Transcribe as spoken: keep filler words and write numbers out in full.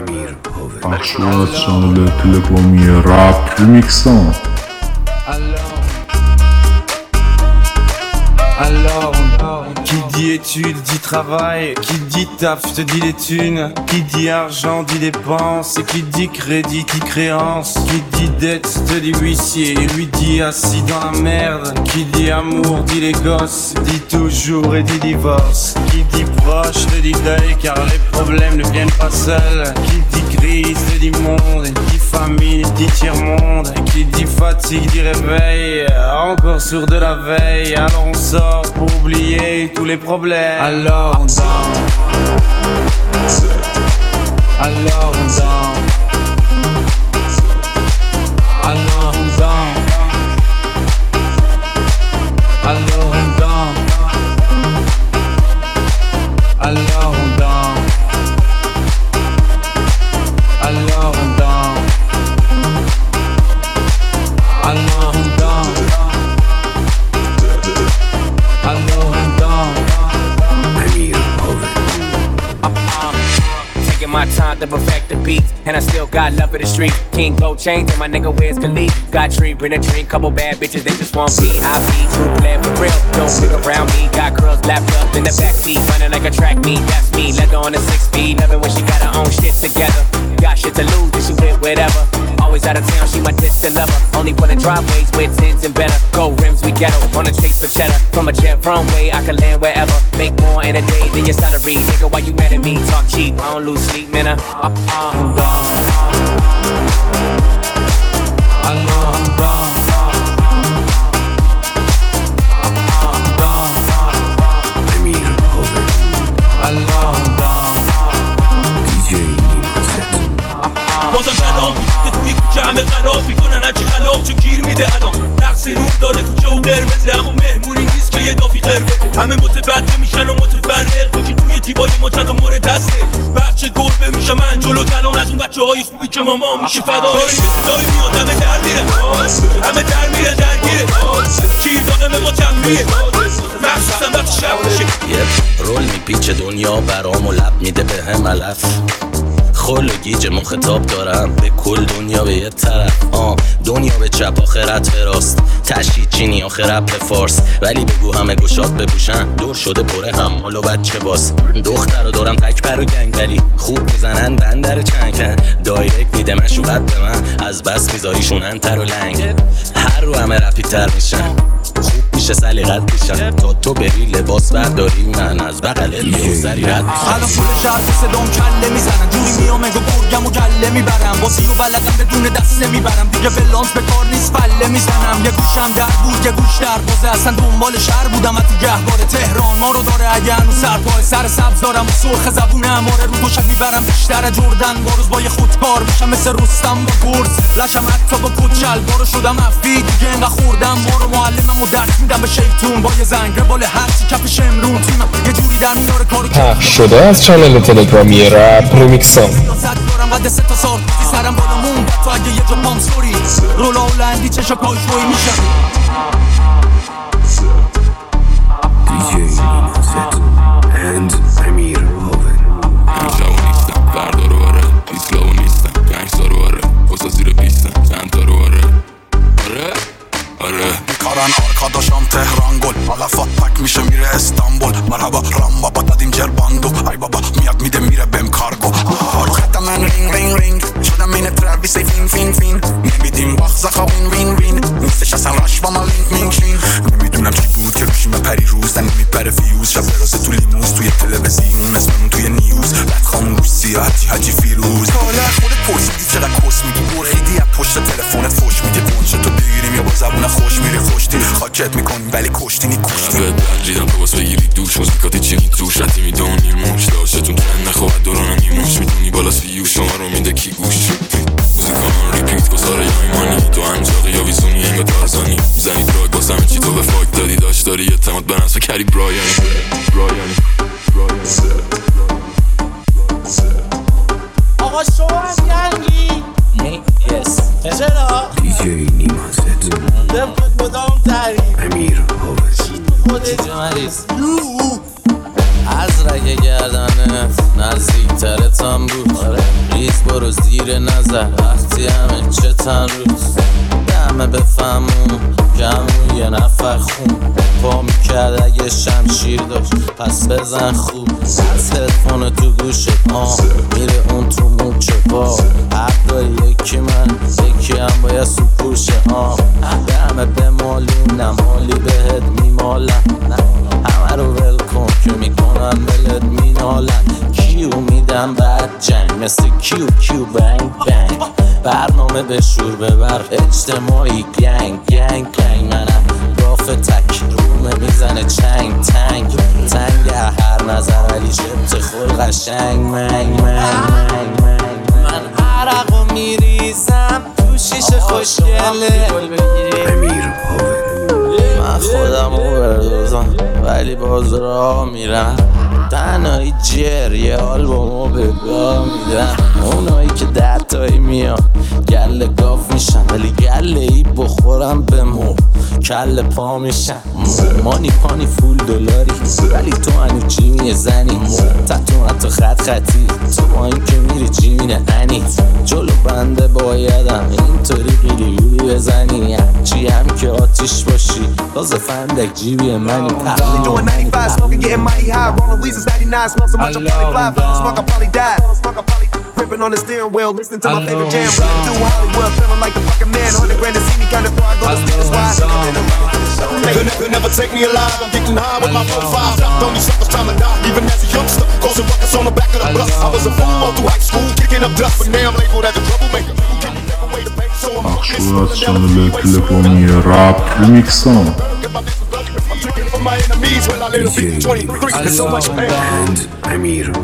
پخشش چنل تلگرامی رپ ریمیکسان. Alors, qui dit études dit travail, qui dit taf te dit les thunes, qui dit argent dit dépenses, et qui dit crédit dit créance, qui dit dette te dit huissier, et lui dit assis dans la merde, qui dit amour dit les gosses, dit toujours et dit divorce, qui dit proche te dit deuil car les problèmes ne viennent pas seuls, qui dit crise te dit monde, et qui famine dit tiers-monde, et qui dit fatigue dit réveil, encore sourd de la veille, alors on sort pour oublier tous les problèmes. Alors on danse, alors on danse, alors on danse, alors on danse, alors on danse, alors on danse, alors on danse. My time to perfect the beat, and I still got love for the street. King gold chains and my nigga wears Khalid. Got tree, bring a drink, couple bad bitches, they just want me. I be true player for real, don't stick around me. Got girls lapped up in the backseat, running like a track meet. That's me, leather on a six speed, loving when she got her own shit together. Got shit to lose, and she with whatever. Always out of town, she my distant lover. Only pulling driveways with tins and better. Gold rims, we ghetto, on a chase for cheddar. From a jet runway, I can land wherever. Make more in a day than your salary. Nigga, why you mad at me? Talk cheap, I don't lose sleep, man. I, I, I'm wrong. I know I'm wrong. I'm wrong. I mean, I know I'm wrong. دی جی بازم کلام میده توی کوچه همه خراب میکنن هرچی خلاف چون گیر میده الان نقص روح داره کوچه و قرمزه اما مهمونی نیست که یه دافی قرمه همه متبدل میشن و متفرق تو که توی تیبای مچت و مورد دسته بچه گربه میشه من جلو کلان از اون بچه های خوبی که ماما میشه فدا داری میاد همه در میره همه در میره درگیره کیر داغمه ما جمعیه مخصوصا وقت شب میشه یه رول میپیچه دنیا برام و لب میده به هم علف خل و گیج مخاطب دارم به کل دنیا به یه طرف آه دنیا به چپ آخرت به راست تشکیل چینی آخرت به فارس ولی بگو همه گشاد بپوشن دور شده پره هم حالا بچه باس دختر رو دارم تک پر و گنگ ولی خوب میزنن بندر چنکن دایرکت میده مشوقت به من از بس میذاریشون انتر و لنگ هر رو همه رپی تر میشن خوب میشه سلیقت میشن تا تو بری لباس برداری من از بغلت میگذری رد میشن الان پول شهر صدام کله میزنن جوری میام اگه برگم و گله میبرم با سیو بلدم بدون دسته میبرم دیگه بلانس به کار نیست فله میزنم یه گوشم در بود یه گوش در بازه اصلا دنبال شهر بودم از گهوار تهران ما رو داره اگه هنوز سرپای سر سبز دارم و سرخ زبونه اماره رو دوشک میبرم بیشتر جردن با روز با یه خودکار میشم مثل رستم با گرز لشم حتی با کچل بارو شدم افی دیگه انقدر خوردم بارو معلمم و درس میدم به شیطون با یه زنگ بال هرچی کف شمرون تیمم یه جوری در میاره کارو پخش شده از چنل تلگرامی رپ ریمیکسان. دارم قد سه تا سال سرم بالا موند تو اگه یه جا پام سوری رولا و لندی چشا پای شوی میشم دی جی نیمازت اند امیر هاون همیشه نیستم فردا رو آره ایسلاو نیستم گنگستا رو آره بسا زیر پیستم چند تا رو آره آره آره میکارن آرکاداشم تهران گل علفات پک میشه میره استانبول مرحبا رام بابا دادیم جرباندو ای بابا میاد میده میره بهم کارگو رو خط من رینگ رینگ رینگ شدم این ترویسی فین فین فین نمیدیم باخ زخا وین وین وین نیستش اصلا راش با ما لینک مینکشین نمیدونم چی بود که روشیم پری روز نمیپره فیوز شب براسه تو لیموز توی تلویزیون اسممون توی نیوز لط خامون روش سیاحتی حجی فیروز حالا خودت پرسیدی چقدر کس میگی برخیدی از پشت تلفنت فوش میدی گنشه تو بگیریم یا با زبون خوش میری خوشتی خاکت میکنیم ولی کشتینی کشتی به درجیدم تو باز بگیری دوش موزیکاتی چینی توش رتی میدونی موش داشتتون تن نخواهد دورانم نیموش میدونی بالا سیو شما رو میده کی گوش موزیکامان ریپیت گذاره یا ایمانی تو انجاقی یا ویزونی انگا ترزانی زنی دراگ باسم چی تو به فاک دادی داشت داری اعتماد به نفس کری برایانی برایانی آقا شما هم گنگی چرا؟ دی جی نیمازت دمکت مدام تعریف امیر هاون چیزی مریض از رگ گردنت نزدیک ترتم بود ریز برو زیر نظر وقتی همه چه تن روز همه بفهمون کمون یه نفر خون پا میکرد اگه شمشیر داشت پس بزن خوب از هدفون تو گوشه آه میره اون تو موچه پا حق داری یکی من یکی هم باید سوپوشه آه همه بمالونم حالی بهت میمالم همه رو ول کن که میکنن بلت مینالن کیو میدم بعد جنگ مثل کیو کیو بنگ بنگ برنامه به شور ببر اجتماعی گنگ گنگ گنگ منم راف تک رومه میزنه چنگ تنگ تنگ هر نظر علی جبت خل قشنگ منگ منگ منگ منگ من عرقو میریزم تو شیشه خوشگله من خودمو بردازم ولی باز را میرم تنهایی جر یه آلبومو به گاه میدم اونایی که ده تایی میان گله گاف میشن ولی گله ای بخورم به مو کل پا میشن مانی پانی فول دلاری ولی تو هنو جیمی زنی تتو حتی خط خطی تو با این که میری جیمینه هنی جلو بنده بایدم اینطوری قیلی گولی بزنی چی هم که آتیش باشی تازه فندک جیبی منی تقلی منی ninety-nine, smell so much, I'm probably fly. Smoke, I probably died. Ripping on the steering wheel, listening to my favorite jam. Running through Hollywood, feeling like the fucking man. Hundred grand to see me, kinda far I go to see this wide. They'll never take me alive. I'm getting high with my profile. Stopped on these suckers trying to die. Even as a youngster, causing ruckus on the back of the bus. I was a fool all through high school, kicking up dust, but now I'm labeled as a troublemaker. Who can never wait to pay? So I'm Aksurat channel Telefonie Rap Remixon. my enemies when I live in twenty-three. There's so much pain. And Amir